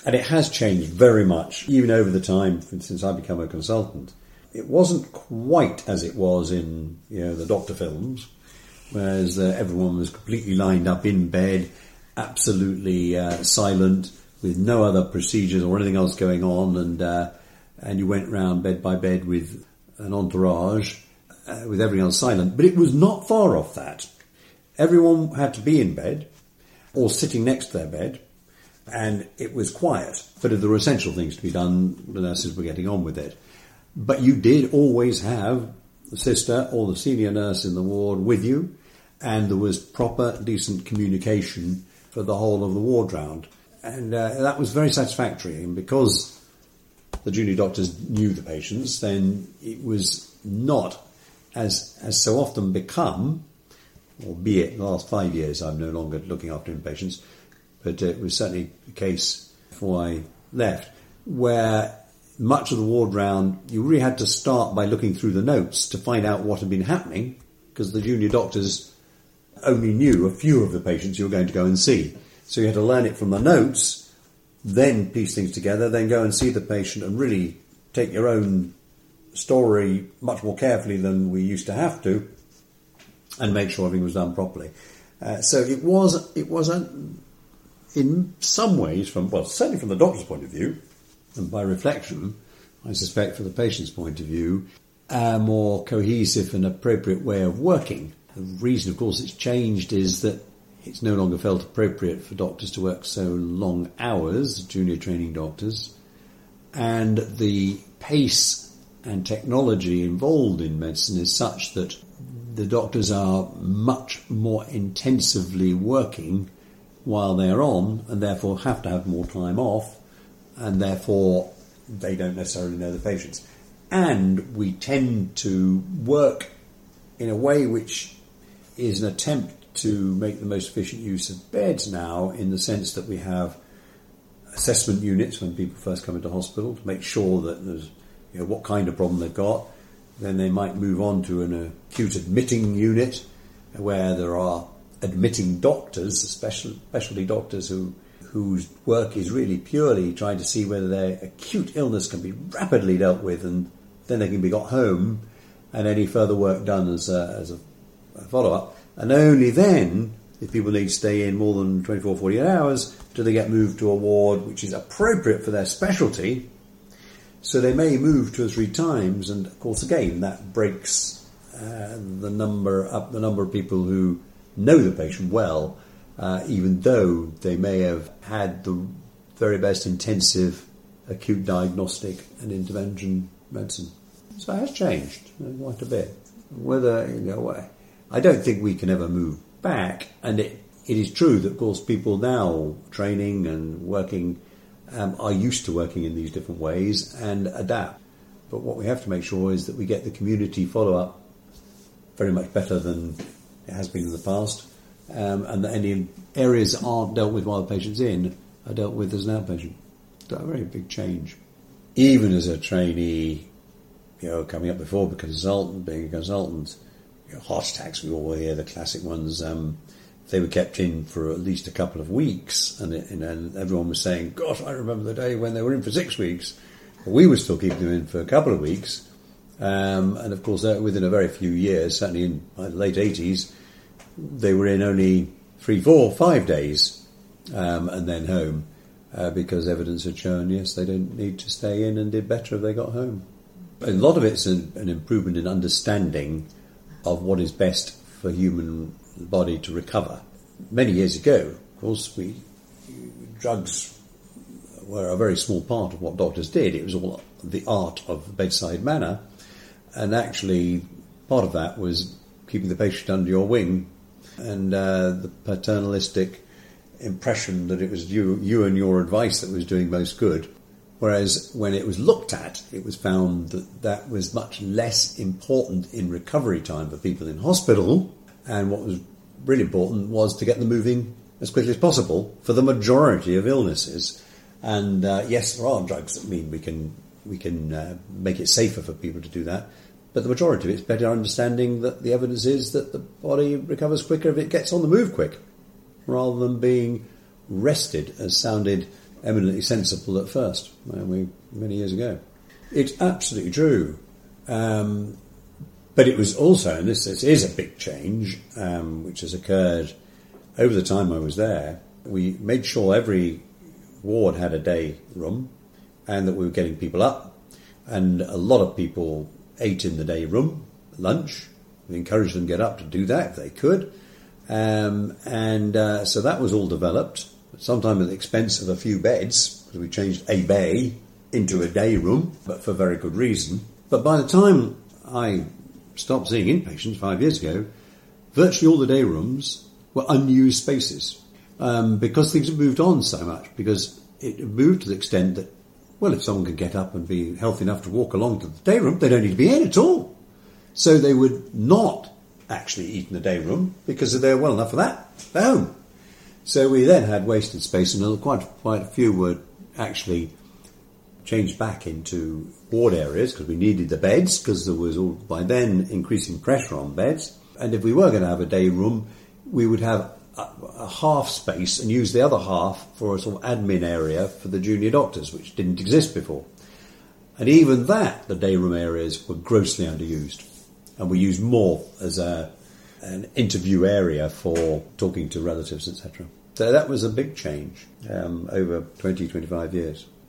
And it has changed very much, even over the time since I've become a consultant. It wasn't quite as it was in the doctor films, whereas everyone was completely lined up in bed, absolutely silent, with no other procedures or anything else going on, and you went round bed by bed with an entourage, with everything else silent. But it was not far off that. Everyone had to be in bed, or sitting next to their bed, and it was quiet. But if there were essential things to be done, the nurses were getting on with it. But you did always have the sister or the senior nurse in the ward with you, and there was proper, decent communication for the whole of the ward round. And that was very satisfactory. And because the junior doctors knew the patients, then it was not, as so often become, albeit the last 5 years I'm no longer looking after inpatients, but it was certainly the case before I left, where much of the ward round, you really had to start by looking through the notes to find out what had been happening, because the junior doctors only knew a few of the patients you were going to go and see. So you had to learn it from the notes, then piece things together, then go and see the patient and really take your own story much more carefully than we used to have to, and make sure everything was done properly. So it was in some ways, certainly from the doctor's point of view, and by reflection, I suspect from the patient's point of view, a more cohesive and appropriate way of working. The reason, of course, it's changed is that it's no longer felt appropriate for doctors to work so long hours, junior training doctors, and the pace and technology involved in medicine is such that the doctors are much more intensively working while they're on, and therefore have to have more time off, and therefore they don't necessarily know the patients. And we tend to work in a way which is an attempt to make the most efficient use of beds now, in the sense that we have assessment units when people first come into hospital to make sure that there's what kind of problem they've got. Then they might move on to an acute admitting unit where there are admitting doctors, specialty doctors whose work is really purely trying to see whether their acute illness can be rapidly dealt with, and then they can be got home and any further work done as a follow-up. And only then, if people need to stay in more than 24, 48 hours, do they get moved to a ward which is appropriate for their specialty. So they may move 2 or 3 times, and of course again that breaks the number of people who know the patient well, even though they may have had the very best intensive acute diagnostic and intervention medicine. So it has changed quite a bit. I don't think we can ever move back, and it is true that, of course, people now training and working are used to working in these different ways and adapt. But what we have to make sure is that we get the community follow-up very much better than it has been in the past, and that any areas that aren't dealt with while the patient's in are dealt with as an outpatient. That's a very big change. Even as a trainee, coming up before being a consultant, heart attacks, we all hear the classic ones. They were kept in for at least a couple of weeks, and everyone was saying, "Gosh, I remember the day when they were in for 6 weeks." But we were still keeping them in for a couple of weeks, and of course, within a very few years, certainly in the late 80s, they were in only 3, 4, 5 days, and then home, because evidence had shown, yes, they didn't need to stay in and did better if they got home. A lot of it's an improvement in understanding of what is best for human body to recover. Many years ago, of course, drugs were a very small part of what doctors did. It was all the art of bedside manner, and actually part of that was keeping the patient under your wing, and the paternalistic impression that it was you and your advice that was doing most good. Whereas when it was looked at, it was found that was much less important in recovery time for people in hospital, and what was really important was to get them moving as quickly as possible for the majority of illnesses. And yes, there are drugs that mean we can make it safer for people to do that, but the majority of it's better understanding that the evidence is that the body recovers quicker if it gets on the move quick, rather than being rested, as sounded eminently sensible at first, many years ago. It's absolutely true. But it was also, and this is a big change, which has occurred over the time I was there. We made sure every ward had a day room and that we were getting people up. And a lot of people ate in the day room, lunch. We encouraged them to get up to do that if they could. So that was all developed, sometimes at the expense of a few beds, because we changed a bay into a day room, but for very good reason. But by the time I stopped seeing inpatients 5 years ago, virtually all the day rooms were unused spaces, because things have moved on so much, because it moved to the extent that, well, if someone can get up and be healthy enough to walk along to the day room, they don't need to be in at all. So they would not actually eat in the day room because they're well enough for that at home. So we then had wasted space, and quite a few were actually changed back into ward areas because we needed the beds, because there was all by then increasing pressure on beds. And if we were going to have a day room, we would have a half space and use the other half for a sort of admin area for the junior doctors, which didn't exist before. And even that, the day room areas were grossly underused. And we used more as an interview area for talking to relatives, etc. So that was a big change over 20, 25 years.